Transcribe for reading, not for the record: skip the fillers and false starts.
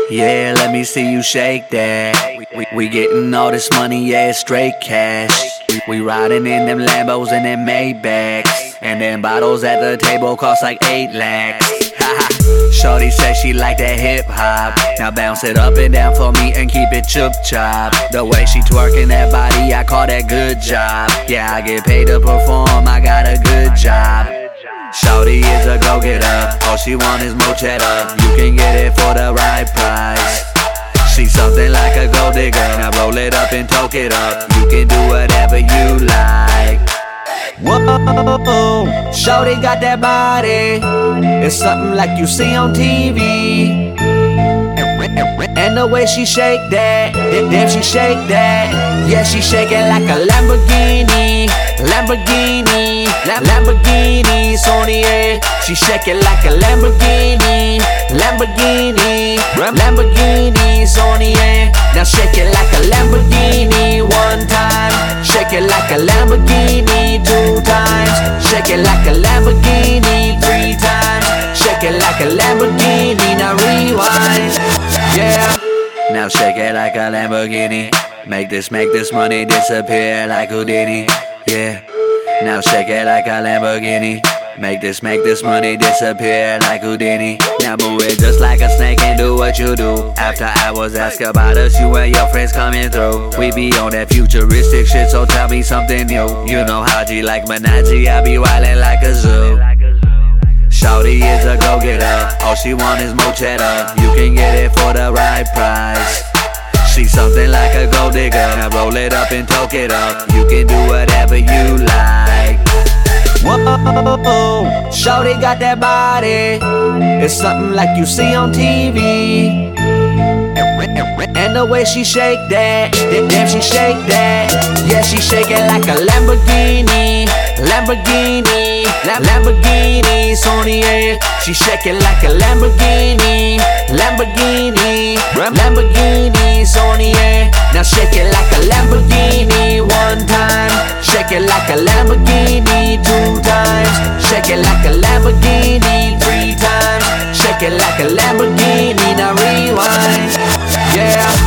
Yeah, let me see you shake that. We getting all this money, yeah, it's straight cash. We riding in them Lambos and them Maybachs, and them bottles at the table cost like 8 lakhs. Shorty said she like that hip hop. Now bounce it up and down for me and keep it chup chop. The way she twerking that body, I call that good job. Yeah, I get paid to perform, I got a good job. Shorty is a go-getter, all she want is more cheddar. You can get it for the right price. She's something like a gold digger. Now roll it up and toke it up. You can do whatever you like. Whoa, shorty got that body. It's something like you see on TV. And the way she shake that, damn she shake that. Yeah, she shaking like a Lamborghini, Lamborghini, Lamborghini, Sony. She shaking like a Lamborghini, Lamborghini, Lamborghini, Sony. Now shake it like a Lamborghini one time, shake it like a Lamborghini 2 times, shake it like a Lamborghini 3 times, shake it like a Lamborghini. Now rewind, yeah. Now shake it like a Lamborghini. Make this money disappear like Houdini. Yeah. Now shake it like a Lamborghini. Make this money disappear like Houdini. Now move it just like a snake and do what you do. After hours, ask about us, you and your friends coming through. We be on that futuristic shit, so tell me something new. You know Haji like Menaji, I be wildin' like a zoo. Shorty is a go-getter, all she want is more cheddar. You can get it for the right price. She's something like a gold digger. Now roll it up and toke it up. You can do whatever you like. Whoa, shorty got that body. It's something like you see on TV. And the way she shake that, damn she shake that. Yeah, she shaking like a Lamborghini, Lamborghini, Lamborghini, Sony. She shaking like a Lamborghini, Lamborghini, Lamborghini, Sony. Now shake it like a Lamborghini one time, shake it like a Lamborghini 2 times, shake it like a Lamborghini 3 times, shake it like a Lamborghini. Now rewind, yeah.